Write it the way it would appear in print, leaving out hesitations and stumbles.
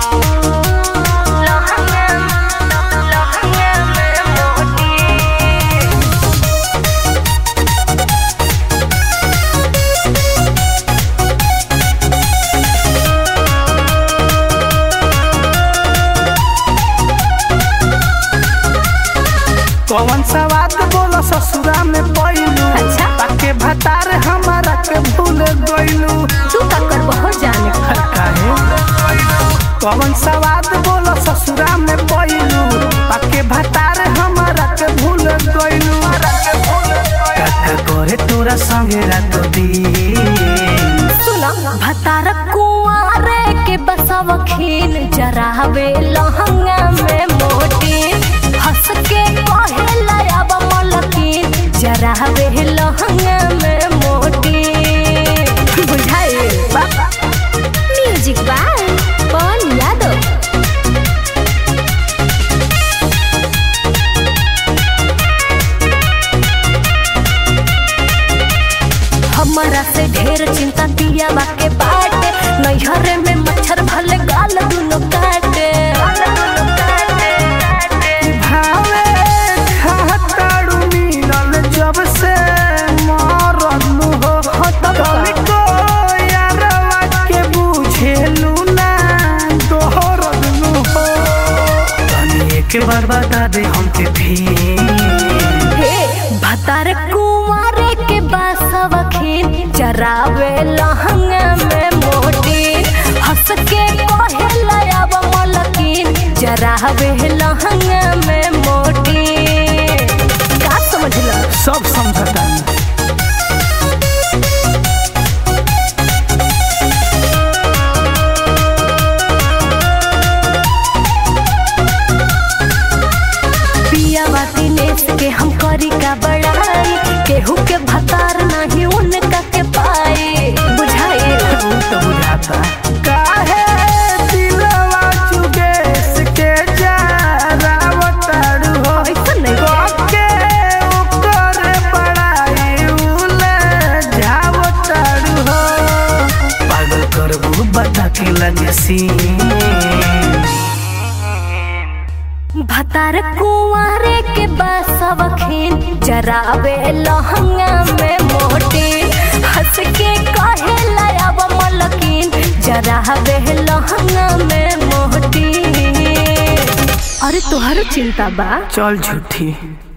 कौन सा बात बोलो ससुरा में पैलू। अच्छा ताके भतार हमारा के भूल गइलू। तू का कर बहुत जाने काहे कौन सा बात बोलो ससुरा में पैलू। ताके भतार हमारा के भूल गइलू। काका करे तोरा संगे रात दिन। सुना भतार कुआरे के बसव खीन जरावे लहंगा में मोटी हंस के कहेला अब मलकिन जरावे लहंगा में मोटी बुझाए बाबा। Music by Pawan Yadav. हमारा से ढेर चिंता दिया बाके बाटे नैहरे में मच्छर भले गाल दुनो काटे। भावे खाताड़ू मिलल जब से मरलू हो। तनिको यारवा के बुझेलू ना दोहरलू हो। तनी एक बार बता दे हमके फिर। हे भतार कुंवारे के बासव खीन जरावे लहंगा में मोटी हंस के कहेला अब मलकिन जरावे लहंगा में मोटी। का समझला सब समझता पिया बाती नेस के हम करी का बड़ाई केहू के भतार नहीं उनका के पाए बुझाए। तो बुझाता काहे दिलवा चुगेस के जरावताड़ू हो। ऐसा नहीं के ओकर बड़ाई उले जावताड़ू हो। पागल करबू बता के लगे सीन। भतार कुंवारे के बसव खीन जरावे लहंगा में मोटी हंस के कहेला अब मलकिन जरावे लहंगा में मोटी। अरे तोहर चिंता बा चल झूठी।